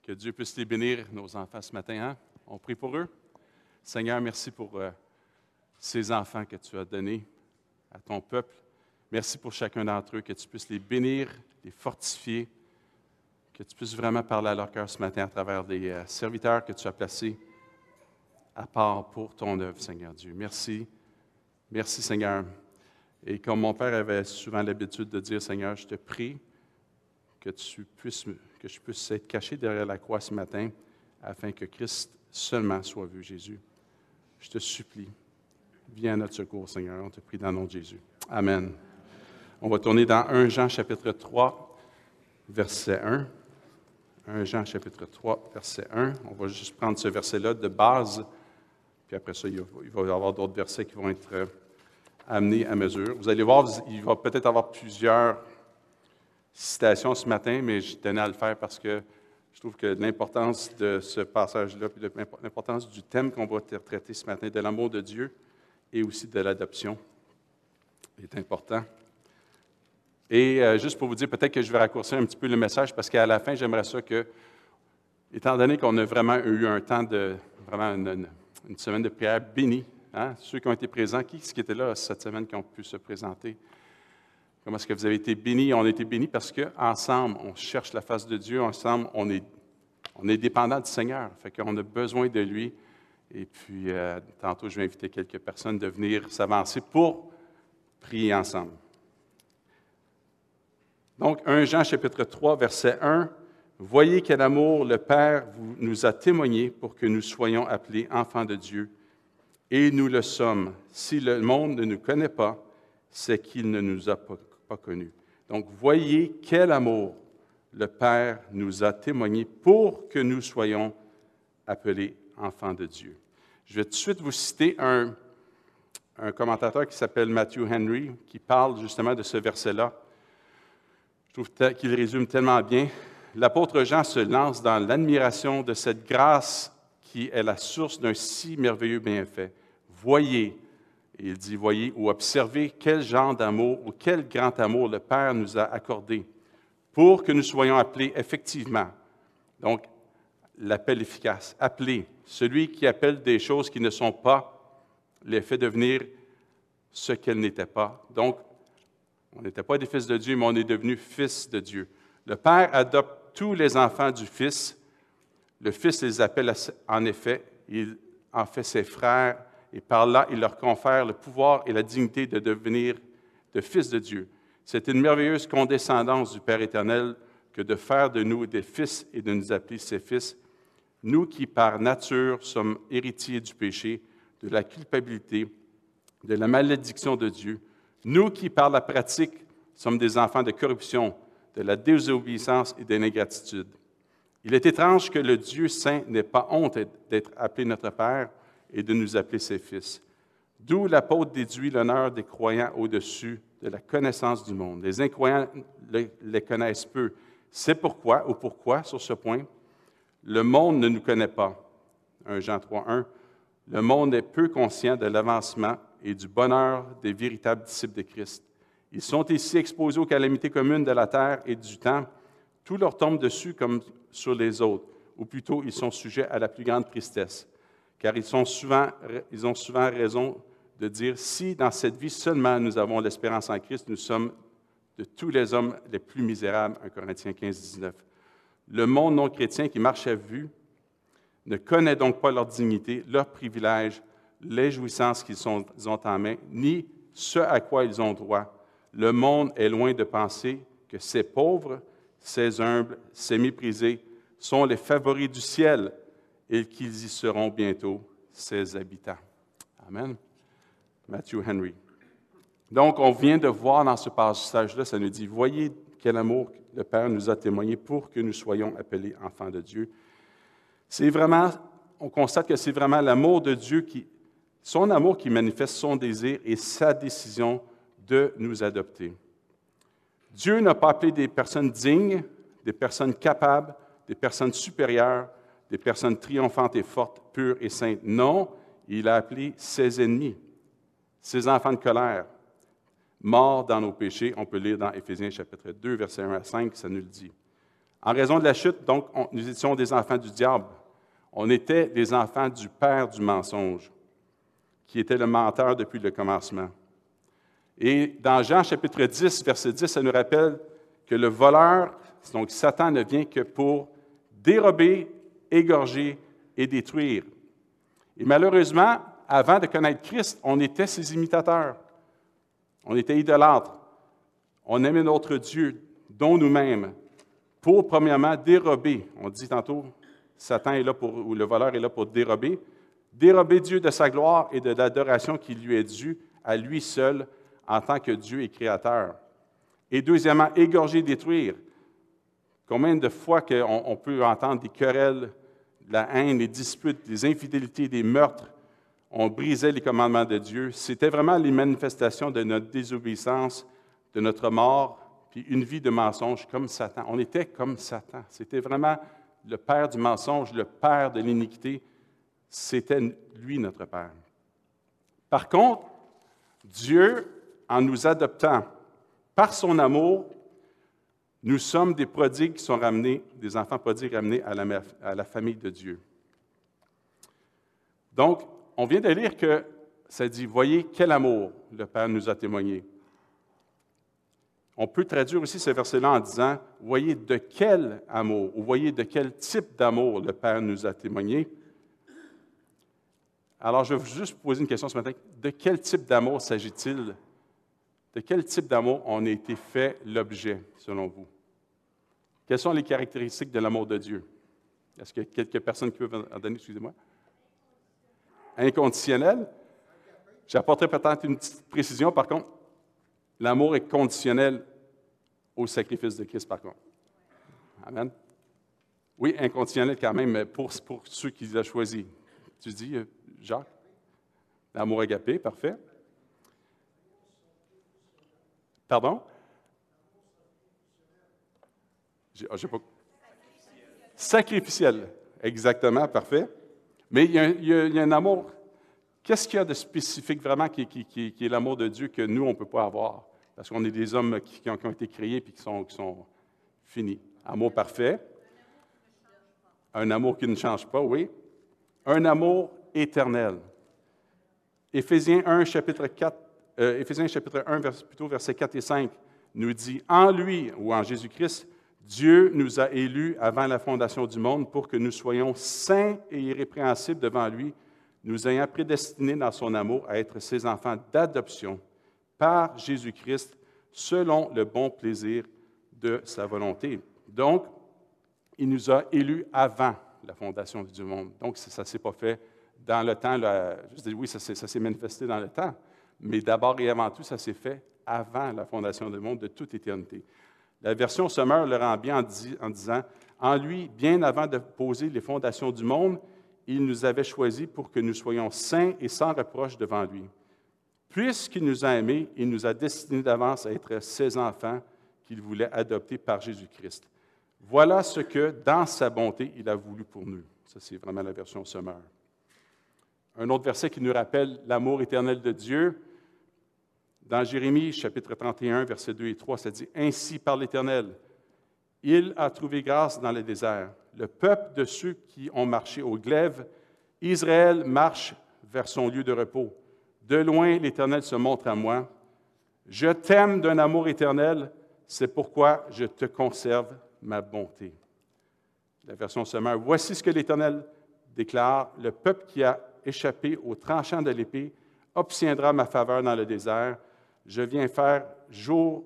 Que Dieu puisse les bénir, nos enfants, ce matin. Hein? On prie pour eux. Seigneur, merci pour ces enfants que tu as donnés à ton peuple. Merci pour chacun d'entre eux, que tu puisses les bénir, les fortifier, que tu puisses vraiment parler à leur cœur ce matin à travers des serviteurs que tu as placés à part pour ton œuvre, Seigneur Dieu. Merci. Merci, Seigneur. Et comme mon Père avait souvent l'habitude de dire, Seigneur, je te prie que je puisse être caché derrière la croix ce matin afin que Christ seulement soit vu, Jésus. Je te supplie, viens à notre secours, Seigneur. On te prie dans le nom de Jésus. Amen. On va tourner dans 1 Jean chapitre 3, verset 1. 1 Jean chapitre 3, verset 1. On va juste prendre ce verset-là de base, puis après ça, il va y avoir d'autres versets qui vont être amenés à mesure. Vous allez voir, il va peut-être avoir plusieurs citations ce matin, mais je tenais à le faire parce que je trouve que l'importance de ce passage-là, puis l'importance du thème qu'on va traiter ce matin, de l'amour de Dieu et aussi de l'adoption, est important. Et juste pour vous dire, peut-être que je vais raccourcir un petit peu le message, parce qu'à la fin, j'aimerais ça que, étant donné qu'on a vraiment eu un temps de, vraiment une semaine de prière bénie, hein, ceux qui ont été présents, qui était là cette semaine qui ont pu se présenter? Comment est-ce que vous avez été bénis? On a été bénis parce qu'ensemble, on cherche la face de Dieu. Ensemble, on est dépendant du Seigneur. Fait qu'on a besoin de lui. Et puis, tantôt, je vais inviter quelques personnes de venir s'avancer pour prier ensemble. Donc, 1 Jean chapitre 3, verset 1. « Voyez quel amour le Père nous a témoigné pour que nous soyons appelés enfants de Dieu. Et nous le sommes. Si le monde ne nous connaît pas, c'est qu'il ne nous a pas connus. » Donc, voyez quel amour le Père nous a témoigné pour que nous soyons appelés enfants de Dieu. Je vais tout de suite vous citer un commentateur qui s'appelle Matthew Henry, qui parle justement de ce verset-là. Je trouve qu'il résume tellement bien. L'apôtre Jean se lance dans l'admiration de cette grâce qui est la source d'un si merveilleux bienfait. Voyez, et il dit, voyez ou observez quel genre d'amour ou quel grand amour le Père nous a accordé pour que nous soyons appelés effectivement. Donc, l'appel efficace, appelé. Celui qui appelle des choses qui ne sont pas, les fait devenir ce qu'elles n'étaient pas. Donc, on n'était pas des fils de Dieu, mais on est devenus fils de Dieu. Le Père adopte tous les enfants du Fils. Le Fils les appelle en effet, il en fait ses frères, et par là, il leur confère le pouvoir et la dignité de devenir de fils de Dieu. C'est une merveilleuse condescendance du Père éternel que de faire de nous des fils et de nous appeler ses fils, nous qui, par nature, sommes héritiers du péché, de la culpabilité, de la malédiction de Dieu, nous qui, par la pratique, sommes des enfants de corruption, de la désobéissance et de l'ingratitude. Il est étrange que le Dieu saint n'ait pas honte d'être appelé notre Père et de nous appeler ses fils. D'où l'apôtre déduit l'honneur des croyants au-dessus de la connaissance du monde. Les incroyants les connaissent peu. C'est pourquoi, sur ce point, le monde ne nous connaît pas. 1 Jean 3, 1. Le monde est peu conscient de l'avancement et du bonheur des véritables disciples de Christ. Ils sont ici exposés aux calamités communes de la terre et du temps. Tout leur tombe dessus comme sur les autres, ou plutôt ils sont sujets à la plus grande tristesse. Car ils ont souvent raison de dire, si dans cette vie seulement nous avons l'espérance en Christ, nous sommes de tous les hommes les plus misérables, 1 Corinthiens 15, 19. Le monde non chrétien qui marche à vue ne connaît donc pas leur dignité, leurs privilèges, les jouissances qu'ils ont en main, ni ce à quoi ils ont droit. Le monde est loin de penser que ces pauvres, ces humbles, ces méprisés sont les favoris du ciel et qu'ils y seront bientôt ses habitants. Amen. Matthew Henry. Donc, on vient de voir dans ce passage-là, ça nous dit, voyez quel amour le Père nous a témoigné pour que nous soyons appelés enfants de Dieu. C'est vraiment, on constate que c'est vraiment l'amour de Dieu son amour qui manifeste son désir et sa décision de nous adopter. Dieu n'a pas appelé des personnes dignes, des personnes capables, des personnes supérieures, des personnes triomphantes et fortes, pures et saintes. Non, il a appelé ses ennemis, ses enfants de colère, morts dans nos péchés. On peut lire dans Éphésiens chapitre 2, versets 1 à 5, ça nous le dit. En raison de la chute, donc, nous étions des enfants du diable. On était les enfants du père du mensonge, qui était le menteur depuis le commencement. Et dans Jean chapitre 10, verset 10, ça nous rappelle que le voleur, donc Satan, ne vient que pour dérober, égorger et détruire. Et malheureusement, avant de connaître Christ, on était ses imitateurs. On était idolâtres. On aimait notre Dieu, dont nous-mêmes, pour, premièrement, dérober. On dit tantôt, Satan est là ou le voleur est là pour dérober Dieu de sa gloire et de l'adoration qui lui est due à lui seul en tant que Dieu et Créateur. Et deuxièmement, égorger, détruire. Combien de fois on peut entendre des querelles, la haine, des disputes, des infidélités, des meurtres, on brisait les commandements de Dieu. C'était vraiment les manifestations de notre désobéissance, de notre mort, puis une vie de mensonge comme Satan. On était comme Satan. C'était vraiment le père du mensonge, le père de l'iniquité. C'était lui notre père. Par contre, Dieu, en nous adoptant par son amour, nous sommes des prodigues qui sont ramenés, des enfants prodigues ramenés à la famille de Dieu. Donc, on vient de lire que ça dit « Voyez quel amour le Père nous a témoigné ». On peut traduire aussi ce verset-là en disant « Voyez de quel amour » ou « Voyez de quel type d'amour le Père nous a témoigné ». Alors, je vais juste vous poser une question ce matin. De quel type d'amour s'agit-il? De quel type d'amour on a été fait l'objet, selon vous? Quelles sont les caractéristiques de l'amour de Dieu? Est-ce qu'il y a quelques personnes qui peuvent en donner, excusez-moi? Inconditionnel. J'apporterai peut-être une petite précision, par contre. L'amour est conditionnel au sacrifice de Christ, par contre. Amen. Oui, inconditionnel quand même, mais pour ceux qui l'ont choisi. Tu dis, Jacques? L'amour agapé, parfait. Pardon? J'ai pas... Sacrificiel, exactement, parfait. Mais il y a un amour. Qu'est-ce qu'il y a de spécifique vraiment qui est l'amour de Dieu que nous, on ne peut pas avoir? Parce qu'on est des hommes qui ont été créés et qui sont finis. Amour parfait. Un amour qui ne change pas, oui. Un amour éternel. Éphésiens 1, chapitre 1, versets 4 et 5, nous dit « En lui, ou en Jésus-Christ, Dieu nous a élus avant la fondation du monde pour que nous soyons saints et irrépréhensibles devant lui, nous ayant prédestinés dans son amour à être ses enfants d'adoption par Jésus-Christ, selon le bon plaisir de sa volonté. » Donc, il nous a élus avant la fondation du monde. Donc, ça ne s'est pas fait dans le temps. Je dis oui, ça s'est manifesté dans le temps, mais d'abord et avant tout, ça s'est fait avant la fondation du monde, de toute éternité. La version Sommer le rend bien en disant « En lui, bien avant de poser les fondations du monde, il nous avait choisis pour que nous soyons saints et sans reproche devant lui. Puisqu'il nous a aimés, il nous a destinés d'avance à être ses enfants qu'il voulait adopter par Jésus-Christ. Voilà ce que, dans sa bonté, il a voulu pour nous. » Ça, c'est vraiment la version Sommer. Un autre verset qui nous rappelle l'amour éternel de Dieu, dans Jérémie, chapitre 31, versets 2 et 3, ça dit « Ainsi par l'Éternel, il a trouvé grâce dans le désert. Le peuple de ceux qui ont marché au glaive, Israël marche vers son lieu de repos. De loin, l'Éternel se montre à moi. Je t'aime d'un amour éternel, c'est pourquoi je te conserve ma bonté. » La version Sommer. Voici ce que l'Éternel déclare. Le peuple qui a échappé au tranchant de l'épée obtiendra ma faveur dans le désert. Je viens faire jour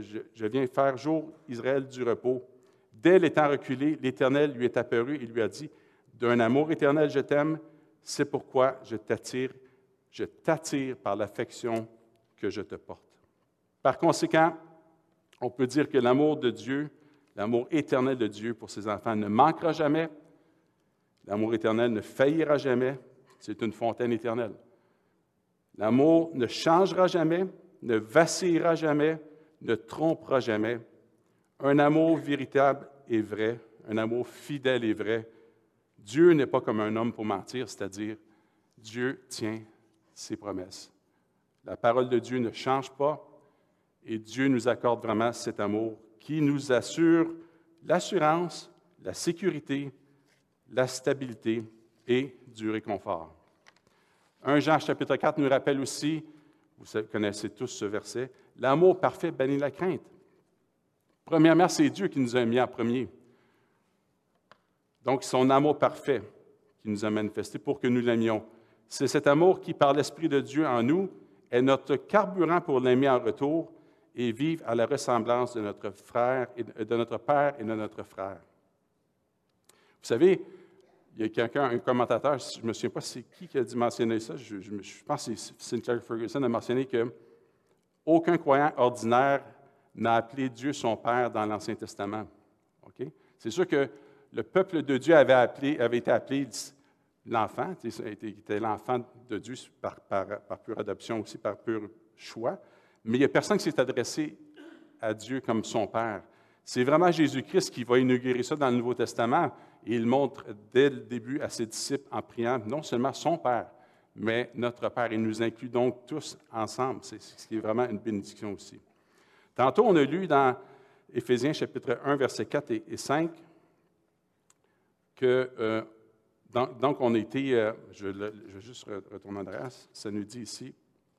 Israël du repos. Dès l'étant reculé, l'Éternel lui est apparu et lui a dit, « D'un amour éternel je t'aime, c'est pourquoi je t'attire par l'affection que je te porte. » Par conséquent, on peut dire que l'amour de Dieu, l'amour éternel de Dieu pour ses enfants ne manquera jamais. L'amour éternel ne faillira jamais. C'est une fontaine éternelle. L'amour ne changera jamais, ne vacillera jamais, ne trompera jamais. Un amour véritable et vrai, un amour fidèle et vrai. Dieu n'est pas comme un homme pour mentir, c'est-à-dire Dieu tient ses promesses. La parole de Dieu ne change pas et Dieu nous accorde vraiment cet amour qui nous assure l'assurance, la sécurité, la stabilité et du réconfort. 1 Jean chapitre 4 nous rappelle aussi, vous connaissez tous ce verset, l'amour parfait bannit la crainte. Premièrement, c'est Dieu qui nous a mis en premier. Donc, son amour parfait qui nous a manifesté pour que nous l'aimions. C'est cet amour qui, par l'Esprit de Dieu en nous, est notre carburant pour l'aimer en retour et vivre à la ressemblance de notre frère, de notre Père et de notre frère. Vous savez, il y a quelqu'un, un commentateur, je ne me souviens pas c'est qui a dit mentionner ça, je pense que c'est Sinclair Ferguson a mentionné qu'aucun croyant ordinaire n'a appelé Dieu son Père dans l'Ancien Testament. Okay? C'est sûr que le peuple de Dieu avait été appelé l'enfant, était l'enfant de Dieu par pure adoption aussi, par pur choix, mais il n'y a personne qui s'est adressé à Dieu comme son Père. C'est vraiment Jésus-Christ qui va inaugurer ça dans le Nouveau Testament, et il montre dès le début à ses disciples en priant non seulement son Père, mais notre Père. Il nous inclut donc tous ensemble, c'est ce qui est vraiment une bénédiction aussi. Tantôt, on a lu dans Éphésiens chapitre 1, versets 4 et 5, que, donc on a été, je vais juste retourner en arrière, ça nous dit ici,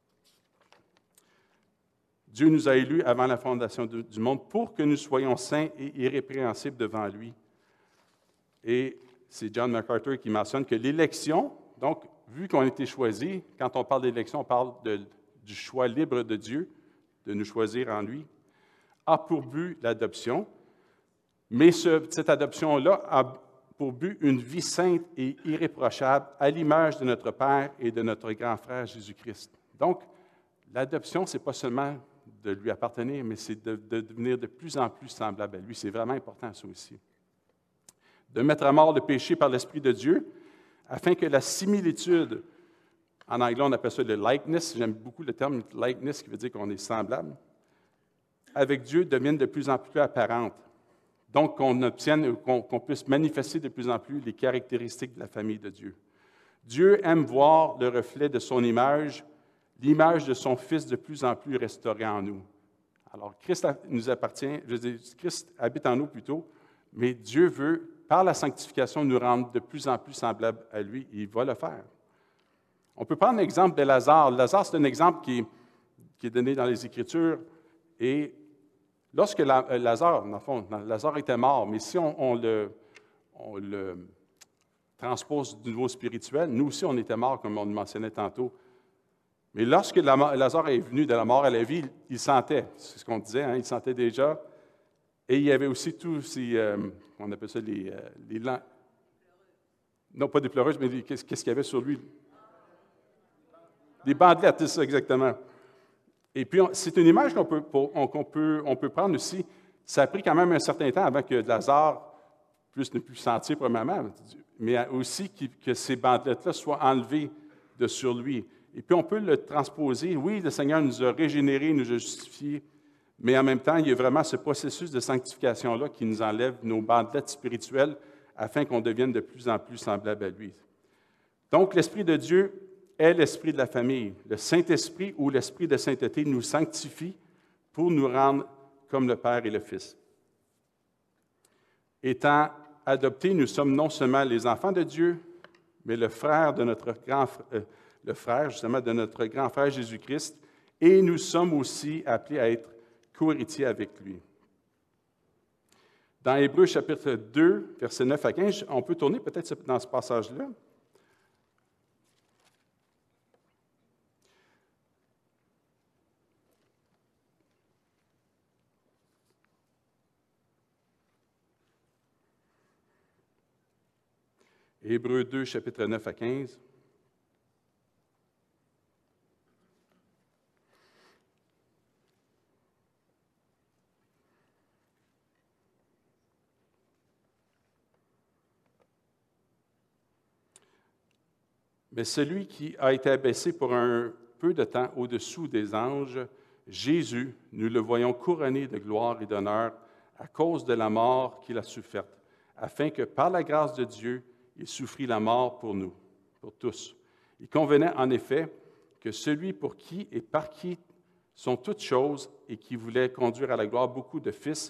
Dieu nous a élus avant la fondation du monde pour que nous soyons saints et irrépréhensibles devant lui. Et c'est John MacArthur qui mentionne que l'élection, donc, vu qu'on a été choisi, quand on parle d'élection, on parle du choix libre de Dieu, de nous choisir en lui, a pour but l'adoption, mais cette adoption-là a pour but une vie sainte et irréprochable à l'image de notre Père et de notre grand frère Jésus-Christ. Donc, l'adoption, ce n'est pas seulement de lui appartenir, mais c'est de devenir de plus en plus semblable à lui. C'est vraiment important, ça aussi. De mettre à mort le péché par l'Esprit de Dieu, afin que la similitude, en anglais on appelle ça le likeness, j'aime beaucoup le terme likeness qui veut dire qu'on est semblable, avec Dieu devienne de plus en plus apparente. Donc qu'on puisse manifester de plus en plus les caractéristiques de la famille de Dieu. Dieu aime voir le reflet de son image, l'image de son Fils de plus en plus restaurée en nous. Alors, Christ nous appartient, Christ habite en nous plutôt, mais Dieu veut, par la sanctification, nous rendre de plus en plus semblables à lui, et il va le faire. On peut prendre l'exemple de Lazare. Lazare, c'est un exemple qui est donné dans les Écritures, et lorsque Lazare, dans le fond, Lazare était mort, mais si on le transpose du niveau spirituel, nous aussi, on était morts, comme on le mentionnait tantôt. Mais lorsque Lazare est venu de la mort à la vie, il sentait, c'est ce qu'on disait, hein, il sentait déjà, et il y avait aussi tous ces, on appelle ça les non pas des pleureuses, mais qu'est-ce qu'il y avait sur lui? Des bandelettes, c'est ça exactement. Et puis, c'est une image qu'on peut prendre aussi. Ça a pris quand même un certain temps avant que Lazare ne puisse sentir, premièrement, mais aussi que ces bandelettes-là soient enlevées de sur lui. Et puis, on peut le transposer. Oui, le Seigneur nous a régénérés, nous a justifiés, mais en même temps, il y a vraiment ce processus de sanctification-là qui nous enlève nos bandelettes spirituelles afin qu'on devienne de plus en plus semblable à lui. Donc, l'Esprit de Dieu est l'esprit de la famille. Le Saint-Esprit ou l'Esprit de sainteté nous sanctifie pour nous rendre comme le Père et le Fils. Étant adoptés, nous sommes non seulement les enfants de Dieu, mais le frère de notre grand frère Jésus-Christ, et nous sommes aussi appelés à être co-héritiers avec lui. Dans Hébreux chapitre 2, versets 9 à 15, on peut tourner peut-être dans ce passage-là. Hébreux 2, chapitre 9 à 15. Mais celui qui a été abaissé pour un peu de temps au-dessous des anges, Jésus, nous le voyons couronné de gloire et d'honneur à cause de la mort qu'il a soufferte, afin que par la grâce de Dieu, il souffrit la mort pour nous, pour tous. Il convenait en effet que celui pour qui et par qui sont toutes choses et qui voulait conduire à la gloire beaucoup de fils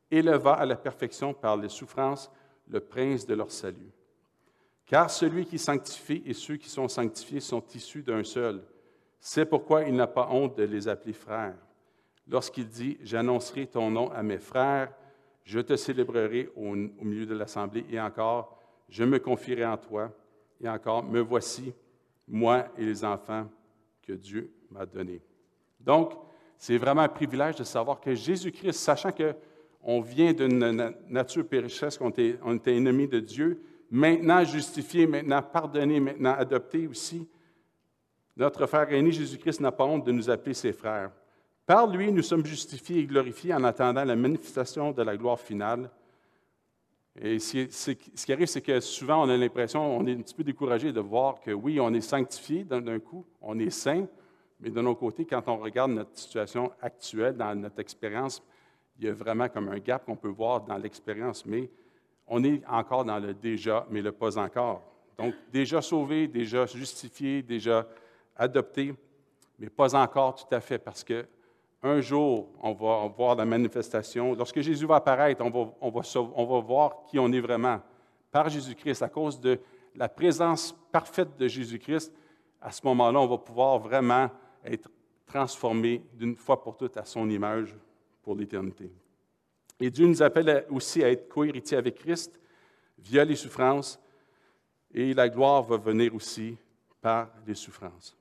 éleva à la perfection par les souffrances le prince de leur salut. Car celui qui sanctifie et ceux qui sont sanctifiés sont issus d'un seul. C'est pourquoi il n'a pas honte de les appeler frères. Lorsqu'il dit « J'annoncerai ton nom à mes frères, je te célébrerai au milieu de l'assemblée, et encore, je me confierai en toi, et encore, me voici, moi et les enfants que Dieu m'a donnés. » Donc, c'est vraiment un privilège de savoir que Jésus-Christ, sachant qu'on vient d'une nature pécheresse, qu'on était ennemis de Dieu, maintenant justifié, maintenant pardonné, maintenant adopté aussi, notre frère aîné Jésus-Christ n'a pas honte de nous appeler ses frères. Par lui, nous sommes justifiés et glorifiés en attendant la manifestation de la gloire finale. Et ce qui arrive, c'est que souvent, on a l'impression, on est un petit peu découragé de voir que oui, on est sanctifié d'un coup, on est saint, mais de notre côté, quand on regarde notre situation actuelle, dans notre expérience, il y a vraiment comme un gap qu'on peut voir dans l'expérience, mais on est encore dans le déjà, mais le pas encore. Donc, déjà sauvé, déjà justifié, déjà adopté, mais pas encore tout à fait, parce que un jour, on va voir la manifestation. Lorsque Jésus va apparaître, on va voir qui on est vraiment par Jésus-Christ. À cause de la présence parfaite de Jésus-Christ, à ce moment-là, on va pouvoir vraiment être transformé d'une fois pour toutes à son image pour l'éternité. Et Dieu nous appelle aussi à être co-héritiers avec Christ via les souffrances, et la gloire va venir aussi par les souffrances.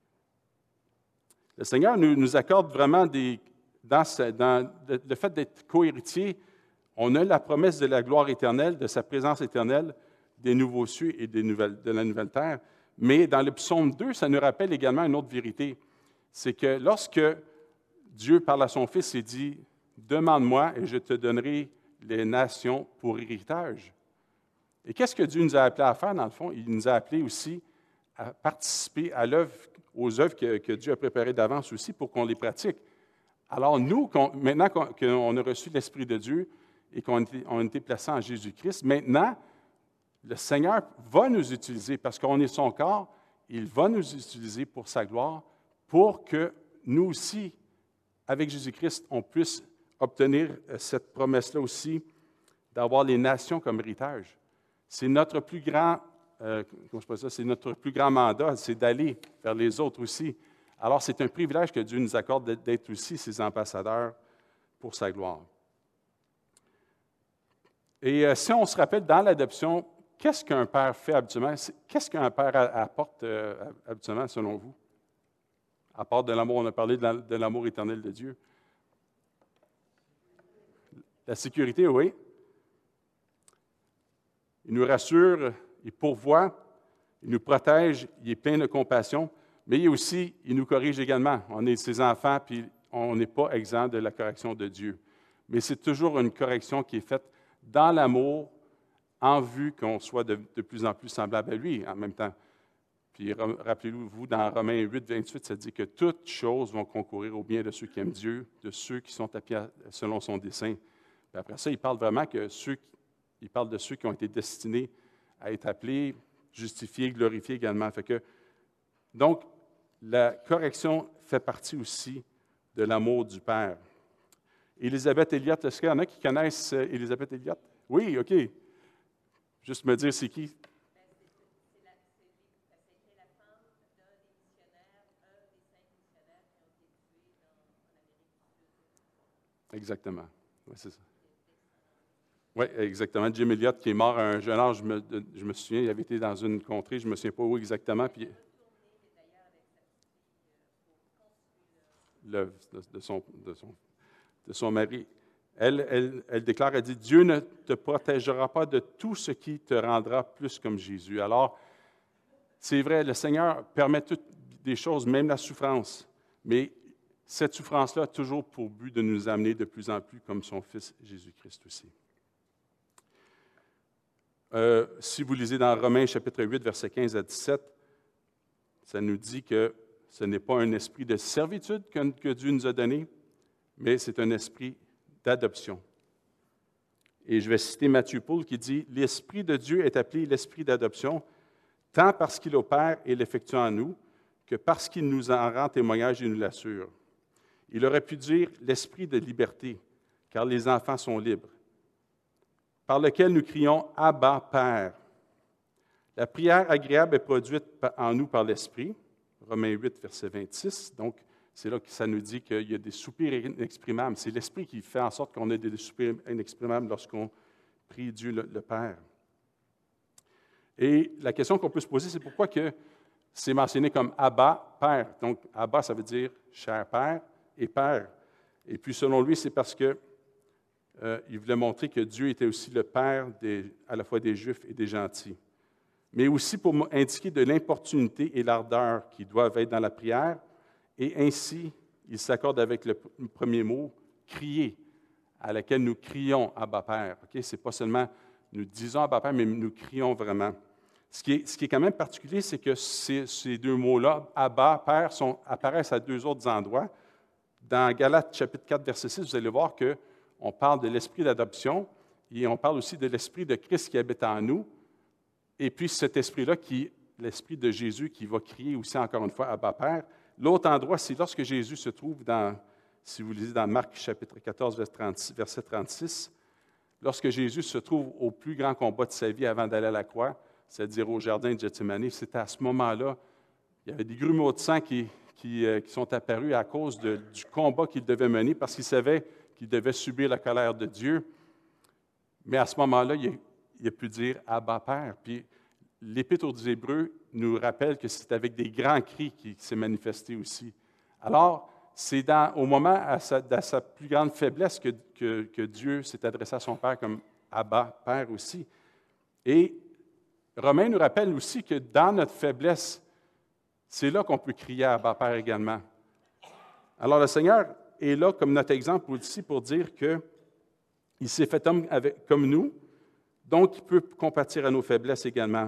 Le Seigneur nous accorde vraiment dans le fait d'être co-héritier, on a la promesse de la gloire éternelle, de sa présence éternelle, des nouveaux cieux et de la nouvelle terre. Mais dans le psaume 2, ça nous rappelle également une autre vérité. C'est que lorsque Dieu parle à son Fils et dit « Demande-moi et je te donnerai les nations pour héritage ». Et qu'est-ce que Dieu nous a appelés à faire, dans le fond? Il nous a appelés aussi à participer aux œuvres que Dieu a préparées d'avance aussi pour qu'on les pratique. Alors nous, maintenant qu'on a reçu l'Esprit de Dieu et qu'on a été placés en Jésus-Christ, maintenant, le Seigneur va nous utiliser parce qu'on est son corps, il va nous utiliser pour sa gloire, pour que nous aussi, avec Jésus-Christ, on puisse obtenir cette promesse-là aussi, d'avoir les nations comme héritage. C'est notre plus grand c'est notre plus grand mandat, c'est d'aller vers les autres aussi. Alors, c'est un privilège que Dieu nous accorde d'être aussi ses ambassadeurs pour sa gloire. Et si on se rappelle, dans l'adoption, qu'est-ce qu'un père fait habituellement? Qu'est-ce qu'un père apporte habituellement, selon vous? À part de l'amour, on a parlé de l'amour éternel de Dieu. La sécurité, oui. Il nous rassure, il pourvoit, il nous protège, il est plein de compassion, mais il nous corrige également. On est ses enfants, puis on n'est pas exempt de la correction de Dieu. Mais c'est toujours une correction qui est faite dans l'amour, en vue qu'on soit de plus en plus semblable à lui en même temps. Puis rappelez-vous, dans Romains 8, 28, ça dit que toutes choses vont concourir au bien de ceux qui aiment Dieu, de ceux qui sont appelés selon son dessein. Puis après ça, il parle vraiment de ceux qui ont été destinés à être appelés, justifiés, glorifiés également. Donc, la correction fait partie aussi de l'amour du Père. Élisabeth Elliott, est-ce qu'il y en a qui connaissent Élisabeth Elliott? Oui, OK. Juste me dire c'est qui? C'était la femme d'un des missionnaires, un des 5 missionnaires qui ont été tués en Amérique du Sud. Exactement. Oui, c'est ça. Oui, exactement. Jim Elliott, qui est mort à un jeune âge, je me souviens, il avait été dans une contrée, je ne me souviens pas où exactement. Puis, l'œuvre de son mari. Elle déclare, elle dit, « Dieu ne te protégera pas de tout ce qui te rendra plus comme Jésus. » Alors, c'est vrai, le Seigneur permet toutes des choses, même la souffrance, mais cette souffrance-là a toujours pour but de nous amener de plus en plus comme son Fils Jésus-Christ aussi. Si vous lisez dans Romains chapitre 8, versets 15 à 17, ça nous dit que ce n'est pas un esprit de servitude que Dieu nous a donné, mais c'est un esprit d'adoption. Et je vais citer Matthew Poole qui dit « L'Esprit de Dieu est appelé l'Esprit d'adoption, tant parce qu'il opère et l'effectue en nous, que parce qu'il nous en rend témoignage et nous l'assure. Il aurait pu dire l'Esprit de liberté, car les enfants sont libres, par lequel nous crions « Abba, Père ». La prière agréable est produite en nous par l'Esprit, Romains 8, verset 26. Donc, c'est là que ça nous dit qu'il y a des soupirs inexprimables. C'est l'Esprit qui fait en sorte qu'on ait des soupirs inexprimables lorsqu'on prie Dieu le Père. Et la question qu'on peut se poser, c'est pourquoi que c'est mentionné comme Abba, Père. Donc, Abba, ça veut dire cher Père et Père. Et puis, selon lui, c'est parce que il voulait montrer que Dieu était aussi le Père à la fois des Juifs et des gentils. Mais aussi pour indiquer de l'importunité et l'ardeur qui doivent être dans la prière. Et ainsi, il s'accorde avec le premier mot, crier, à laquelle nous crions Abba Père. Okay? Ce n'est pas seulement nous disons Abba Père, mais nous crions vraiment. Ce qui est quand même particulier, c'est que ces deux mots-là, Abba, Père, apparaissent à deux autres endroits. Dans Galates chapitre 4, verset 6, vous allez voir qu'on parle de l'esprit d'adoption et on parle aussi de l'esprit de Christ qui habite en nous. Et puis cet esprit-là, l'esprit de Jésus qui va crier aussi encore une fois Abba Père. L'autre endroit, c'est lorsque Jésus se trouve si vous lisez dans Marc chapitre 14, verset 36, lorsque Jésus se trouve au plus grand combat de sa vie avant d'aller à la croix, c'est-à-dire au jardin de Gethsémani, c'est à ce moment-là, il y avait des grumeaux de sang qui sont apparus à cause du combat qu'il devait mener parce qu'il savait qu'il devait subir la colère de Dieu. Mais à ce moment-là, il a pu dire « Abba, Père ». Puis l'Épître aux Hébreux nous rappelle que c'est avec des grands cris qu'il s'est manifesté aussi. Alors, c'est au moment à sa plus grande faiblesse que Dieu s'est adressé à son Père comme « Abba, Père » aussi. Et Romains nous rappelle aussi que dans notre faiblesse, c'est là qu'on peut crier à Abba, Père également. Alors, le Seigneur est là comme notre exemple aussi pour dire qu'il s'est fait homme comme nous, donc il peut compatir à nos faiblesses également.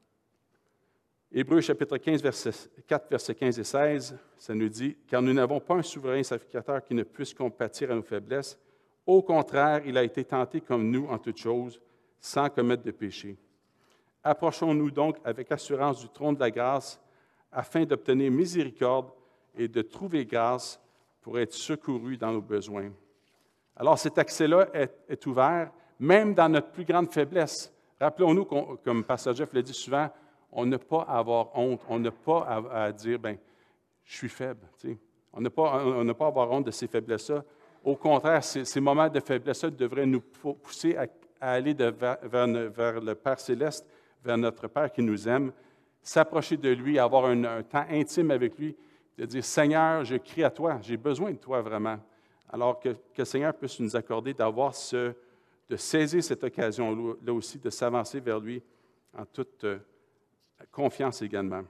Hébreux chapitre 15, verset 4, versets 15 et 16, ça nous dit « Car nous n'avons pas un souverain sacrificateur qui ne puisse compatir à nos faiblesses. Au contraire, il a été tenté comme nous en toutes choses, sans commettre de péché. Approchons-nous donc avec assurance du trône de la grâce, afin d'obtenir miséricorde et de trouver grâce pour être secourus dans nos besoins. » Alors, cet accès-là est ouvert, même dans notre plus grande faiblesse. Rappelons-nous, comme Pasteur Jeff l'a dit souvent, on n'a pas à avoir honte, on n'a pas à dire, bien, je suis faible. Tu sais. On n'a pas à avoir honte de ces faiblesses-là. Au contraire, ces moments de faiblesse-là devraient nous pousser à aller vers le Père céleste, vers notre Père qui nous aime, s'approcher de lui, avoir un temps intime avec lui, de dire, Seigneur, je crie à toi, j'ai besoin de toi vraiment. Alors que le Seigneur puisse nous accorder de saisir cette occasion-là aussi, de s'avancer vers lui en toute confiance également.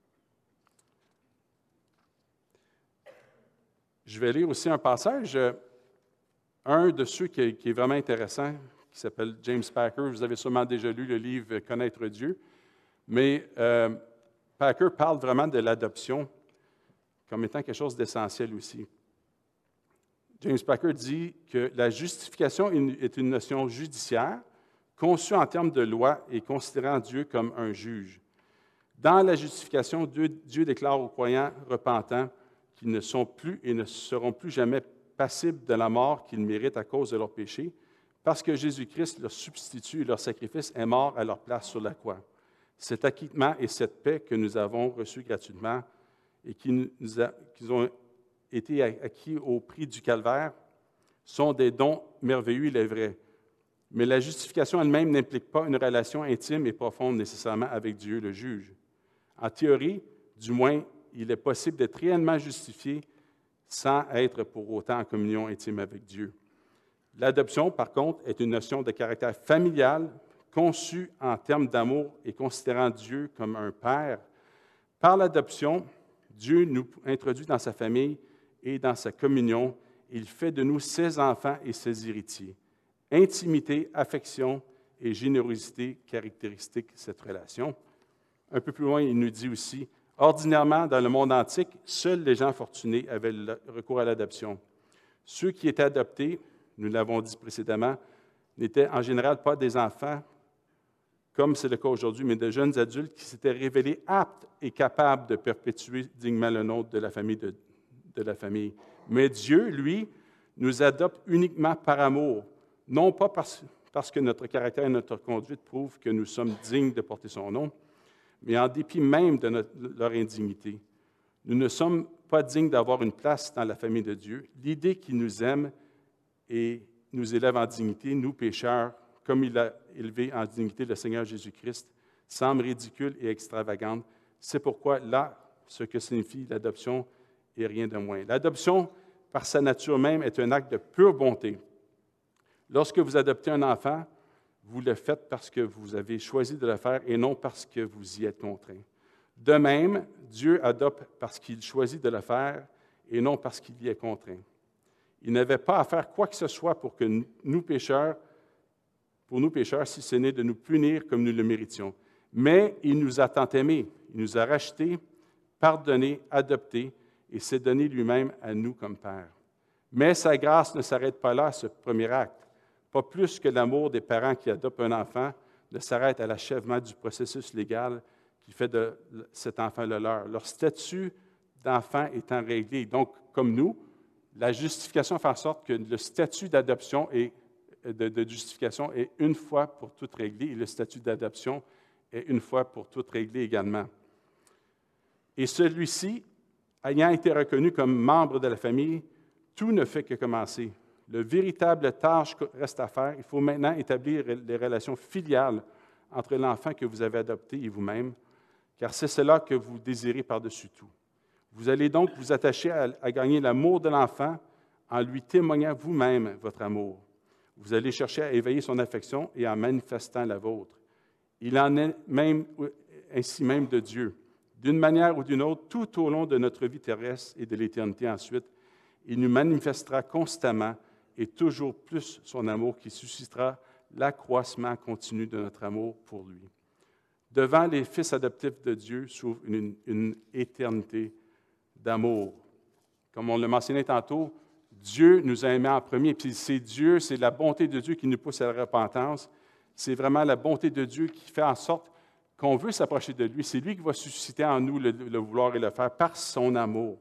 Je vais lire aussi un passage, un de ceux qui est vraiment intéressant, qui s'appelle James Packer. Vous avez sûrement déjà lu le livre « Connaître Dieu ». Mais Packer parle vraiment de l'adoption comme étant quelque chose d'essentiel aussi. James Packer dit que la justification est une notion judiciaire, conçue en termes de loi et considérant Dieu comme un juge. Dans la justification, Dieu déclare aux croyants repentants qu'ils ne sont plus et ne seront plus jamais passibles de la mort qu'ils méritent à cause de leurs péchés, parce que Jésus-Christ, leur substitut et leur sacrifice, est mort à leur place sur la croix. Cet acquittement et cette paix que nous avons reçus gratuitement et qui ont été acquis au prix du calvaire sont des dons merveilleux, il est vrai. Mais la justification elle-même n'implique pas une relation intime et profonde nécessairement avec Dieu, le juge. En théorie, du moins, il est possible d'être réellement justifié sans être pour autant en communion intime avec Dieu. L'adoption, par contre, est une notion de caractère familial, conçue en termes d'amour et considérant Dieu comme un père. Par l'adoption, Dieu nous introduit dans sa famille et dans sa communion. Il fait de nous ses enfants et ses héritiers. Intimité, affection et générosité caractéristiques cette relation. Un peu plus loin, il nous dit aussi, ordinairement, dans le monde antique, seuls les gens fortunés avaient le recours à l'adoption. Ceux qui étaient adoptés, nous l'avons dit précédemment, n'étaient en général pas des enfants, comme c'est le cas aujourd'hui, mais de jeunes adultes qui s'étaient révélés aptes et capables de perpétuer dignement le nôtre de la famille. Mais Dieu, lui, nous adopte uniquement par amour, non pas parce que notre caractère et notre conduite prouvent que nous sommes dignes de porter son nom, mais en dépit même de leur indignité. Nous ne sommes pas dignes d'avoir une place dans la famille de Dieu. L'idée qu'il nous aime et nous élève en dignité, nous pécheurs, comme il a élevé en dignité le Seigneur Jésus-Christ, semble ridicule et extravagante. C'est pourquoi là, ce que signifie l'adoption et rien de moins. L'adoption, par sa nature même, est un acte de pure bonté. Lorsque vous adoptez un enfant, vous le faites parce que vous avez choisi de le faire et non parce que vous y êtes contraint. De même, Dieu adopte parce qu'il choisit de le faire et non parce qu'il y est contraint. Il n'avait pas à faire quoi que ce soit pour nous pécheurs, si ce n'est de nous punir comme nous le méritions. Mais il nous a tant aimés, il nous a rachetés, pardonnés, adoptés, et s'est donné lui-même à nous comme Père. Mais sa grâce ne s'arrête pas là à ce premier acte. Pas plus que l'amour des parents qui adoptent un enfant ne s'arrête à l'achèvement du processus légal qui fait de cet enfant le leur. Leur statut d'enfant étant réglé. Donc, comme nous, la justification fait en sorte que le statut d'adoption et de justification est une fois pour toutes réglé et le statut d'adoption est une fois pour toutes réglé également. Et celui-ci, ayant été reconnu comme membre de la famille, tout ne fait que commencer. Le véritable tâche reste à faire. Il faut maintenant établir les relations filiales entre l'enfant que vous avez adopté et vous-même, car c'est cela que vous désirez par-dessus tout. Vous allez donc vous attacher à gagner l'amour de l'enfant en lui témoignant vous-même votre amour. Vous allez chercher à éveiller son affection et en manifestant la vôtre. Il en est ainsi même de Dieu. D'une manière ou d'une autre, tout au long de notre vie terrestre et de l'éternité ensuite, il nous manifestera constamment et toujours plus son amour qui suscitera l'accroissement continu de notre amour pour lui. Devant les fils adoptifs de Dieu s'ouvre une éternité d'amour. Comme on l'a mentionné tantôt, Dieu nous a aimés en premier, puis c'est la bonté de Dieu qui nous pousse à la repentance. C'est vraiment la bonté de Dieu qui fait en sorte qu'on veut s'approcher de lui. C'est lui qui va susciter en nous le vouloir et le faire par son amour.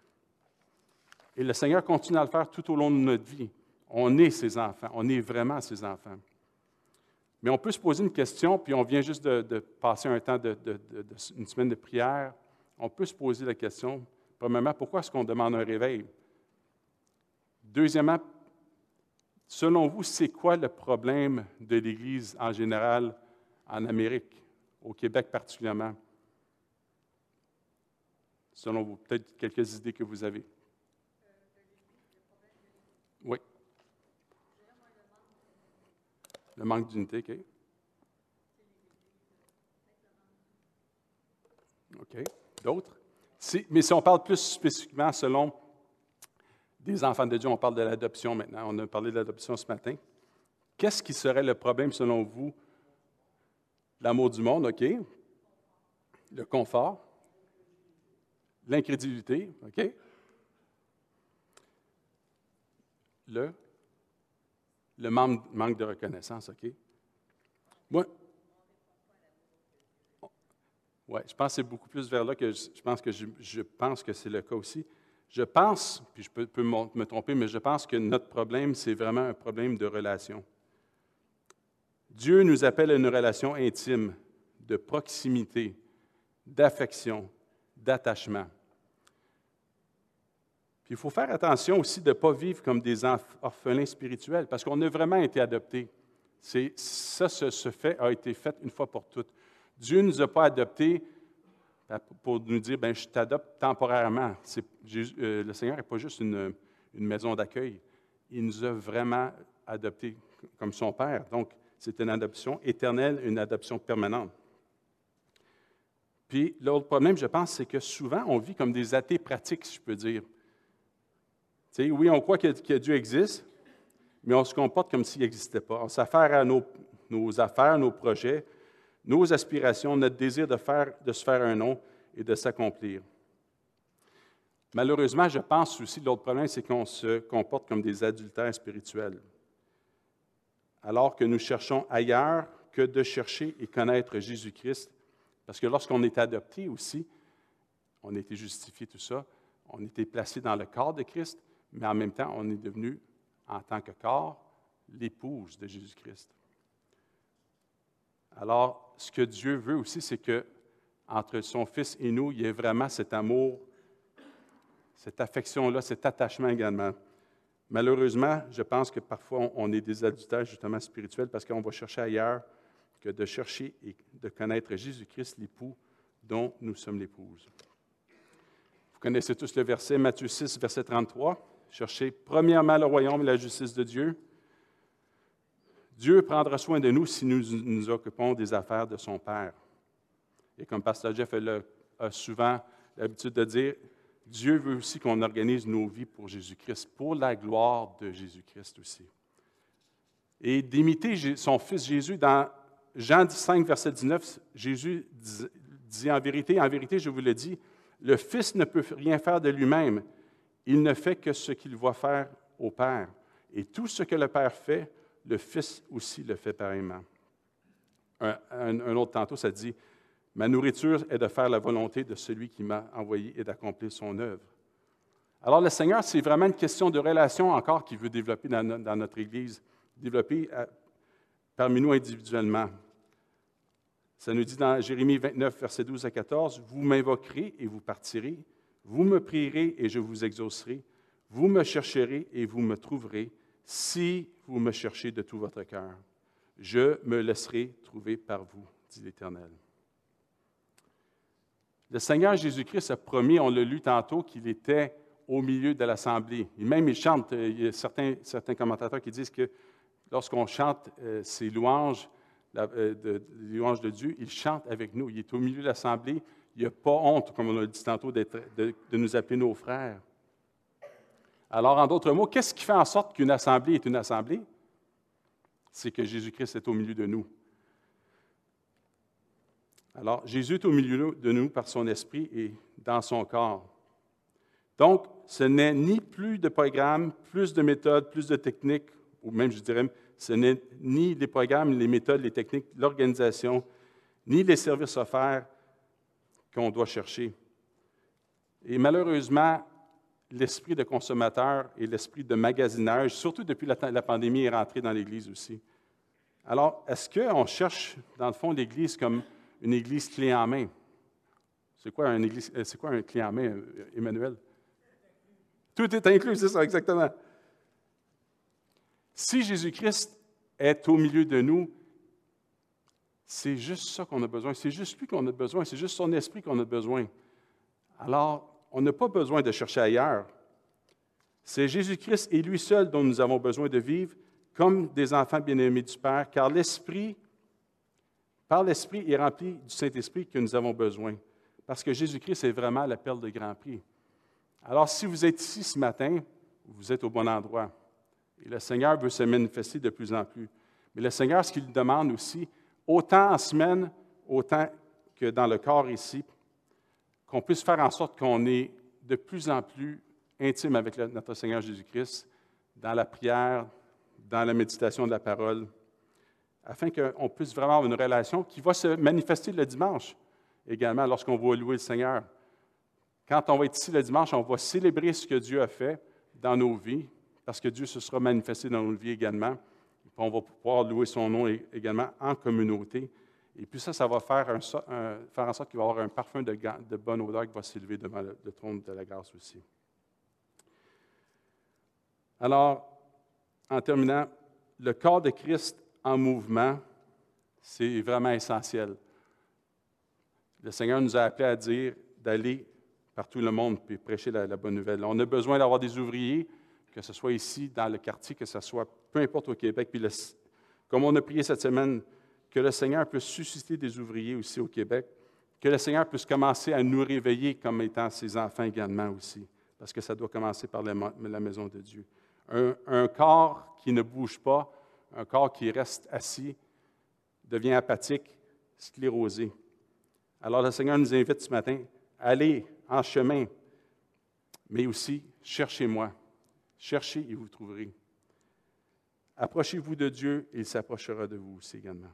Et le Seigneur continue à le faire tout au long de notre vie. On est ses enfants, on est vraiment ses enfants. Mais on peut se poser une question, puis on vient juste de passer un temps une semaine de prière. On peut se poser la question, premièrement, pourquoi est-ce qu'on demande un réveil? Deuxièmement, selon vous, c'est quoi le problème de l'Église en général en Amérique, au Québec particulièrement? Selon vous, peut-être quelques idées que vous avez. Oui. Le manque d'unité, OK. OK. D'autres? Mais si on parle plus spécifiquement selon des enfants de Dieu, on parle de l'adoption maintenant. On a parlé de l'adoption ce matin. Qu'est-ce qui serait le problème selon vous? L'amour du monde, OK. Le confort. L'incrédulité, OK. Le manque de reconnaissance, OK. Moi, oui, je pense que c'est beaucoup plus vers là que je pense que c'est le cas aussi. Je pense, puis je peux me tromper, mais je pense que notre problème, c'est vraiment un problème de relation. Dieu nous appelle à une relation intime, de proximité, d'affection, d'attachement. Puis il faut faire attention aussi de ne pas vivre comme des orphelins spirituels, parce qu'on a vraiment été adoptés. Ce fait a été fait une fois pour toutes. Dieu ne nous a pas adoptés pour nous dire, bien, je t'adopte temporairement. Le Seigneur n'est pas juste une maison d'accueil. Il nous a vraiment adoptés comme son Père. Donc, c'est une adoption éternelle, une adoption permanente. Puis, l'autre problème, je pense, c'est que souvent, on vit comme des athées pratiques, si je peux dire. Tu sais, oui, on croit que Dieu existe, mais on se comporte comme s'il n'existait pas. On s'affaire à nos affaires, nos projets, nos aspirations, notre désir de se faire un nom et de s'accomplir. Malheureusement, je pense aussi que l'autre problème, c'est qu'on se comporte comme des adultères spirituels, alors que nous cherchons ailleurs que de chercher et connaître Jésus-Christ, parce que lorsqu'on est adopté aussi, on a été justifié, tout ça, on a été placé dans le corps de Christ, mais en même temps, on est devenu en tant que corps, l'épouse de Jésus-Christ. Alors, ce que Dieu veut aussi, c'est que entre son Fils et nous, il y ait vraiment cet amour, cette affection-là, cet attachement également. Malheureusement, je pense que parfois, on est des adultères justement spirituels parce qu'on va chercher ailleurs que de chercher et de connaître Jésus-Christ, l'époux dont nous sommes l'épouse. Vous connaissez tous le verset, Matthieu 6, verset 33. Cherchez premièrement le royaume et la justice de Dieu. Dieu prendra soin de nous si nous nous occupons des affaires de son Père. Et comme Pasteur Jeff a souvent l'habitude de dire, Dieu veut aussi qu'on organise nos vies pour Jésus-Christ, pour la gloire de Jésus-Christ aussi. Et d'imiter son Fils Jésus, dans Jean 5, verset 19, Jésus dit en vérité, je vous le dis, le Fils ne peut rien faire de lui-même. Il ne fait que ce qu'il voit faire au Père. Et tout ce que le Père fait, le Fils aussi le fait pareillement. Un autre tantôt, ça dit, « Ma nourriture est de faire la volonté de celui qui m'a envoyé et d'accomplir son œuvre. » Alors, le Seigneur, c'est vraiment une question de relation encore qu'il veut développer dans notre Église, développer parmi nous individuellement. Ça nous dit dans Jérémie 29, versets 12 à 14, « Vous m'invoquerez et vous partirez, vous me prierez et je vous exaucerai, vous me chercherez et vous me trouverez, si vous me cherchez de tout votre cœur. Je me laisserai trouver par vous, dit l'Éternel. » Le Seigneur Jésus-Christ a promis, on l'a lu tantôt, qu'il était au milieu de l'assemblée. Et même il chante, il y a certains commentateurs qui disent que lorsqu'on chante ces louanges, les louanges de Dieu, il chante avec nous. Il est au milieu de l'assemblée. Il n'a pas honte, comme on a dit tantôt, de nous appeler nos frères. Alors, en d'autres mots, qu'est-ce qui fait en sorte qu'une assemblée est une assemblée? C'est que Jésus-Christ est au milieu de nous. Alors, Jésus est au milieu de nous par son esprit et dans son corps. Donc, ce n'est ni plus de programmes, plus de méthodes, plus de techniques, ou même, je dirais, ce n'est ni les programmes, les méthodes, les techniques, l'organisation, ni les services offerts qu'on doit chercher. Et malheureusement, l'esprit de consommateur et l'esprit de magasinage, surtout depuis la pandémie, est rentré dans l'Église aussi. Alors, est-ce qu'on cherche, dans le fond, l'Église comme une Église clé en main? C'est quoi un clé en main, Emmanuel? Tout est inclus, c'est ça, exactement. Si Jésus-Christ est au milieu de nous, c'est juste ça qu'on a besoin. C'est juste lui qu'on a besoin. C'est juste son esprit qu'on a besoin. Alors, on n'a pas besoin de chercher ailleurs. C'est Jésus-Christ et lui seul dont nous avons besoin de vivre comme des enfants bien-aimés du Père, car par l'Esprit est rempli du Saint-Esprit que nous avons besoin. Parce que Jésus-Christ est vraiment la perle de grand prix. Alors, si vous êtes ici ce matin, vous êtes au bon endroit. Et le Seigneur veut se manifester de plus en plus. Mais le Seigneur, ce qu'il demande aussi, autant en semaine, autant que dans le corps ici, qu'on puisse faire en sorte qu'on est de plus en plus intime avec notre Seigneur Jésus-Christ, dans la prière, dans la méditation de la parole, afin qu'on puisse vraiment avoir une relation qui va se manifester le dimanche également lorsqu'on va louer le Seigneur. Quand on va être ici le dimanche, on va célébrer ce que Dieu a fait dans nos vies, parce que Dieu se sera manifesté dans nos vies également. Puis on va pouvoir louer son nom également en communauté. Et puis ça va faire en sorte qu'il va y avoir un parfum de bonne odeur qui va s'élever devant le trône de la grâce aussi. Alors, en terminant, le corps de Christ en mouvement, c'est vraiment essentiel. Le Seigneur nous a appelés à dire d'aller par tout le monde et prêcher la bonne nouvelle. On a besoin d'avoir des ouvriers, que ce soit ici, dans le quartier, que ce soit peu importe au Québec. Puis comme on a prié cette semaine, que le Seigneur puisse susciter des ouvriers aussi au Québec, que le Seigneur puisse commencer à nous réveiller comme étant ses enfants également aussi, parce que ça doit commencer par la maison de Dieu. Un corps qui ne bouge pas, un corps qui reste assis, devient apathique, sclérosé. Alors le Seigneur nous invite ce matin, allez en chemin, mais aussi cherchez-moi. Cherchez et vous trouverez. Approchez-vous de Dieu et il s'approchera de vous aussi également.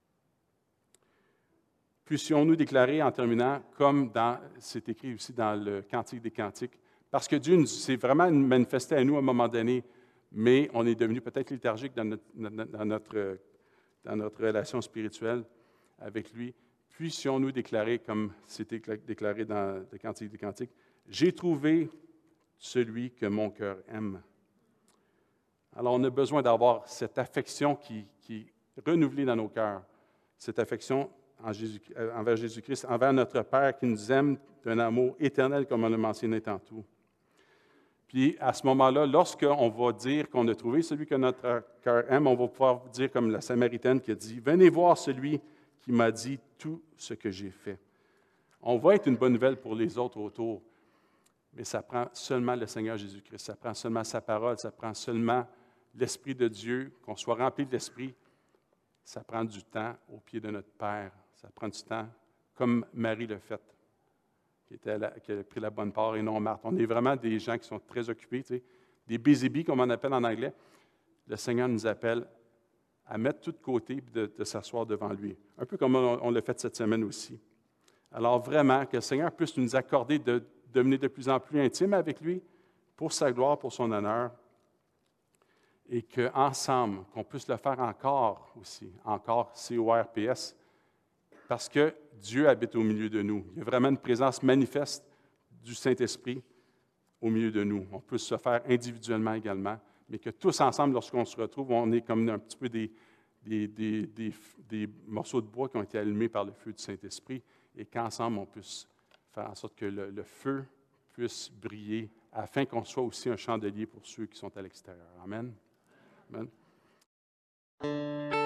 Puissions-nous déclarer en terminant, comme c'est écrit aussi dans le Cantique des Cantiques, parce que Dieu s'est vraiment manifesté à nous à un moment donné mais on est devenu peut-être léthargique dans notre relation spirituelle avec lui. Puissions-nous déclarer, comme c'était déclaré dans le Cantique des Cantiques, « J'ai trouvé celui que mon cœur aime ». Alors, on a besoin d'avoir cette affection qui est renouvelée dans nos cœurs, cette affection envers Jésus-Christ, envers notre Père qui nous aime d'un amour éternel, comme on l'a mentionné tantôt. Puis, à ce moment-là, lorsqu'on va dire qu'on a trouvé celui que notre cœur aime, on va pouvoir dire comme la Samaritaine qui a dit, « Venez voir celui qui m'a dit tout ce que j'ai fait. » On va être une bonne nouvelle pour les autres autour, mais ça prend seulement le Seigneur Jésus-Christ, ça prend seulement sa parole, ça prend seulement l'Esprit de Dieu, qu'on soit rempli de l'Esprit. Ça prend du temps au pied de notre Père. Ça prend du temps, comme Marie l'a fait, qui a pris la bonne part et non Marthe. On est vraiment des gens qui sont très occupés, tu sais, des busy bees, comme on appelle en anglais. Le Seigneur nous appelle à mettre tout de côté et de s'asseoir devant lui. Un peu comme on l'a fait cette semaine aussi. Alors vraiment, que le Seigneur puisse nous accorder de devenir de plus en plus intime avec lui, pour sa gloire, pour son honneur, et qu'ensemble, qu'on puisse le faire encore aussi, encore CORPS, parce que Dieu habite au milieu de nous. Il y a vraiment une présence manifeste du Saint-Esprit au milieu de nous. On peut se faire individuellement également, mais que tous ensemble, lorsqu'on se retrouve, on est comme un petit peu des morceaux de bois qui ont été allumés par le feu du Saint-Esprit, et qu'ensemble, on puisse faire en sorte que le feu puisse briller, afin qu'on soit aussi un chandelier pour ceux qui sont à l'extérieur. Amen. Amen.